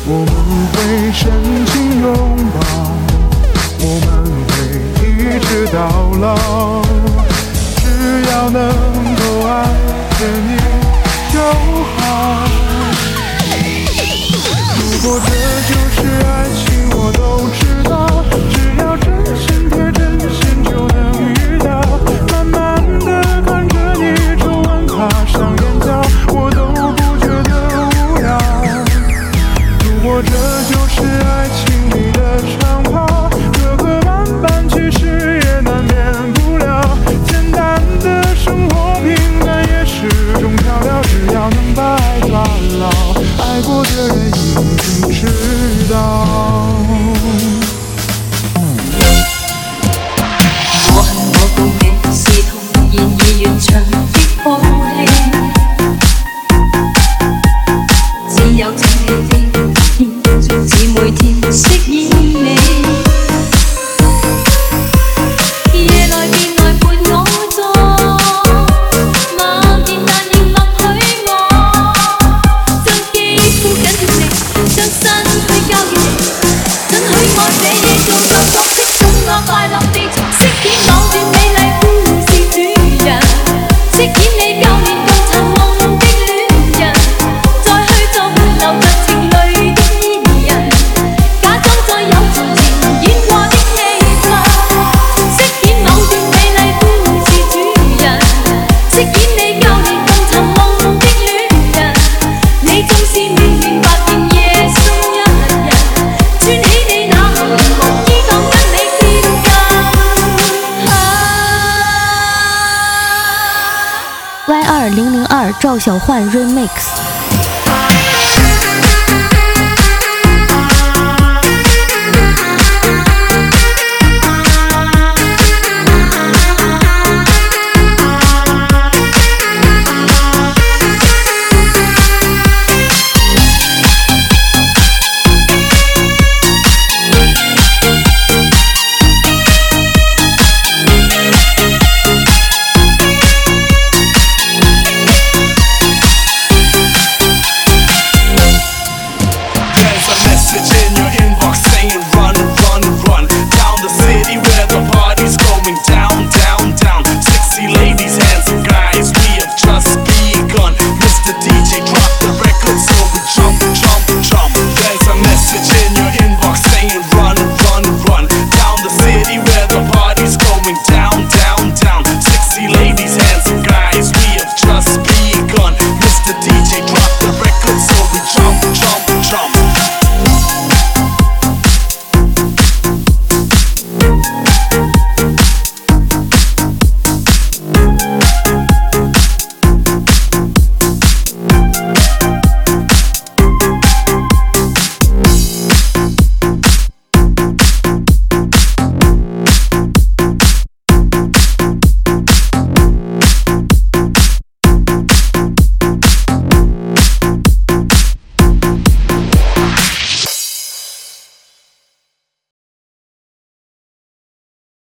我们会深情拥抱，我们会一直到老，只要能够爱着你就好。如果这就是爱情，我都知道，只要真心贴真心就能遇到。慢慢地看着你皱纹爬上眼角，我都不觉得无聊。如果这就是爱情里的长跑，磕磕绊绊其实也难免不了。简单的生活平淡也是种调料，只要能把爱抓牢，爱过的人一定知道。 我恨我共的是同然而完場的放棄，只有請你的似每天飾演你，夜來便來伴我坐，默然但仍默許我，將肌膚緊貼你，將身軀交予你，准許我這夜做個角色，送我快樂地飾演某段美麗故事主人，飾演你舊年共尋夢的戀人，再去做流着情淚的伊人，假裝再有從前演過的戲份，飾演某段美麗故事主人，飾演你舊年共尋夢的戀人，你縱是明明白仍夜深一人，穿起你那紅毛衣當跟你貼近。 Y2002 赵小焕 Remix。